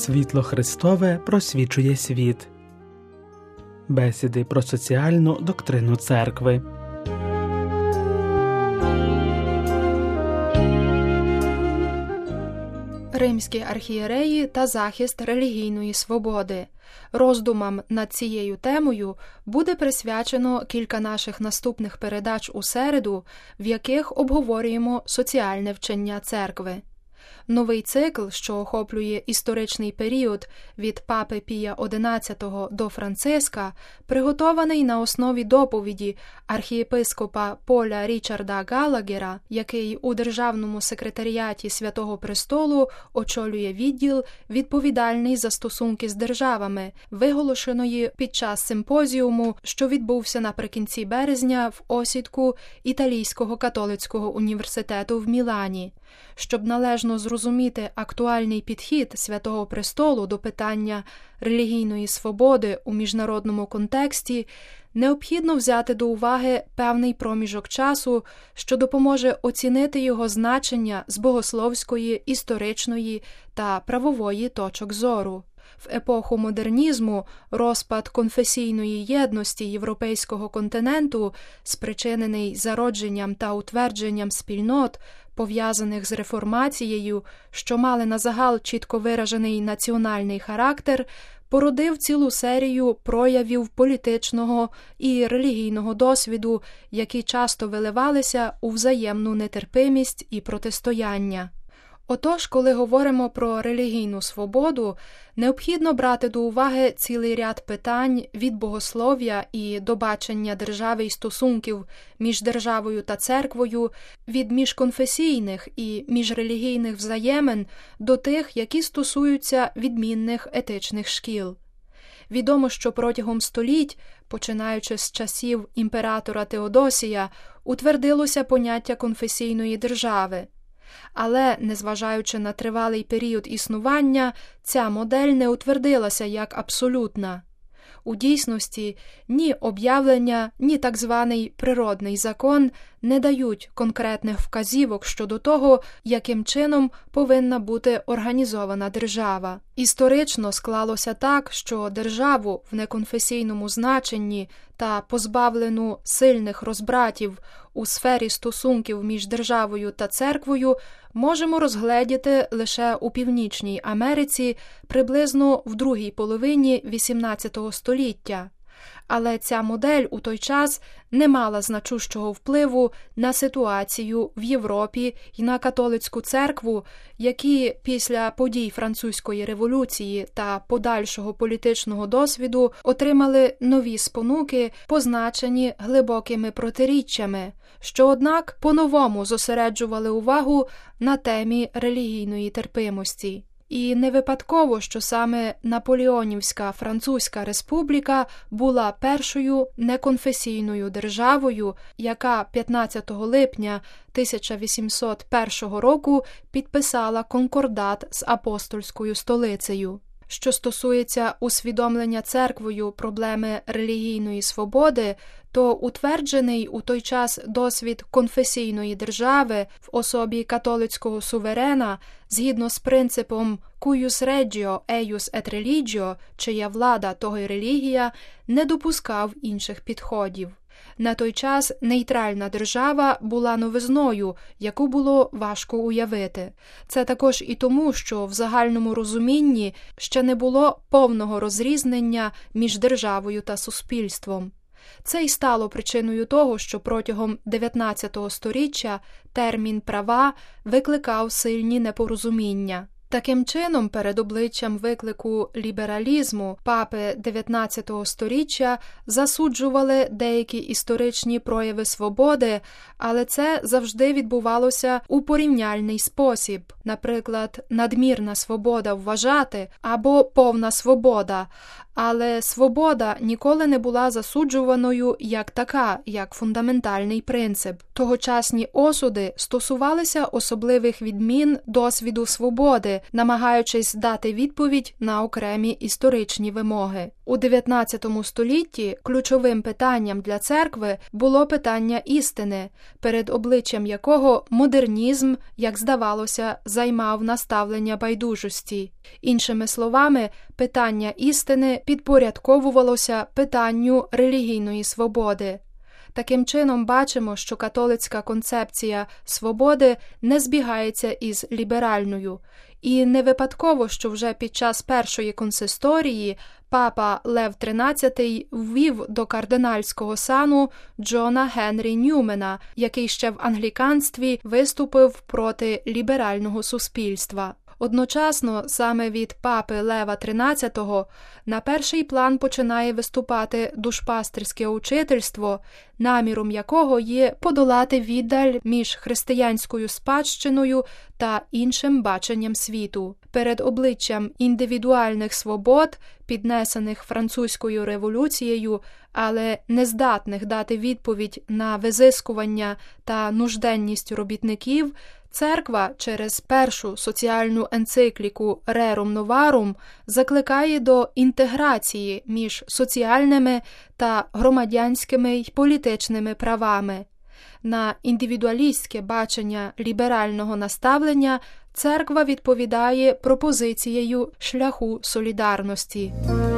Світло Христове просвічує світ. Бесіди про соціальну доктрину церкви. Римські архієреї та захист релігійної свободи. Роздумам над цією темою буде присвячено кілька наших наступних передач у середу, в яких обговорюємо соціальне вчення церкви. Новий цикл, що охоплює історичний період від Папи Пія XI до Франциска, приготований на основі доповіді архієпископа Поля Річарда Галагера, який у Державному секретаріаті Святого Престолу очолює відділ, відповідальний за стосунки з державами, виголошеної під час симпозіуму, що відбувся наприкінці березня в осідку Італійського католицького університету в Мілані. Щоб належно зрозуміти актуальний підхід Святого Престолу до питання релігійної свободи у міжнародному контексті, необхідно взяти до уваги певний проміжок часу, що допоможе оцінити його значення з богословської, історичної та правової точок зору. В епоху модернізму розпад конфесійної єдності європейського континенту, спричинений зародженням та утвердженням спільнот, пов'язаних з реформацією, що мали на загал чітко виражений національний характер, породив цілу серію проявів політичного і релігійного досвіду, які часто виливалися у взаємну нетерпимість і протистояння. Отож, коли говоримо про релігійну свободу, необхідно брати до уваги цілий ряд питань від богослов'я і до бачення держави і стосунків між державою та церквою, від міжконфесійних і міжрелігійних взаємин до тих, які стосуються відмінних етичних шкіл. Відомо, що протягом століть, починаючи з часів імператора Теодосія, утвердилося поняття конфесійної держави. Але, незважаючи на тривалий період існування, ця модель не утвердилася як абсолютна. У дійсності ні об'явлення, ні так званий природний закон не дають конкретних вказівок щодо того, яким чином повинна бути організована держава. Історично склалося так, що державу в неконфесійному значенні та позбавлену сильних розбратів у сфері стосунків між державою та церквою можемо розгледіти лише у Північній Америці приблизно в другій половині XVIII століття. Але ця модель у той час не мала значущого впливу на ситуацію в Європі і на католицьку церкву, які після подій Французької революції та подальшого політичного досвіду отримали нові спонуки, позначені глибокими протиріччями, що, однак, по-новому зосереджували увагу на темі релігійної терпимості. І не випадково, що саме Наполеонівська Французька республіка була першою неконфесійною державою, яка 15 липня 1801 року підписала конкордат з апостольською столицею. Що стосується усвідомлення церквою проблеми релігійної свободи, то утверджений у той час досвід конфесійної держави в особі католицького суверена, згідно з принципом «cuius regio, eius et religio», чия влада, того й релігія, не допускав інших підходів. На той час нейтральна держава була новизною, яку було важко уявити. Це також і тому, що в загальному розумінні ще не було повного розрізнення між державою та суспільством. Це й стало причиною того, що протягом 19 століття термін «права» викликав сильні непорозуміння. Таким чином, перед обличчям виклику лібералізму папи 19 століття засуджували деякі історичні прояви свободи, але це завжди відбувалося у порівняльний спосіб, наприклад, надмірна свобода вважати або повна свобода, Але свобода ніколи не була засуджуваною як така, як фундаментальний принцип. Тогочасні осуди стосувалися особливих відмін досвіду свободи, намагаючись дати відповідь на окремі історичні вимоги. У 19 столітті ключовим питанням для церкви було питання істини, перед обличчям якого модернізм, як здавалося, займав наставлення байдужості. Іншими словами, питання істини підпорядковувалося питанню релігійної свободи. Таким чином, бачимо, що католицька концепція свободи не збігається із ліберальною. І не випадково, що вже під час першої консисторії папа Лев XIII ввів до кардинальського сану Джона Генрі Ньюмена, який ще в англіканстві виступив проти ліберального суспільства. Одночасно, саме від папи Лева XIII на перший план починає виступати душпастерське учительство, наміром якого є подолати віддаль між християнською спадщиною та іншим баченням світу. Перед обличчям індивідуальних свобод, піднесених французькою революцією, але нездатних дати відповідь на визискування та нужденність робітників, Церква через першу соціальну енцикліку «Rerum Novarum» закликає до інтеграції між соціальними та громадянськими й політичними правами. На індивідуалістське бачення ліберального наставлення Церква відповідає пропозицією шляху солідарності.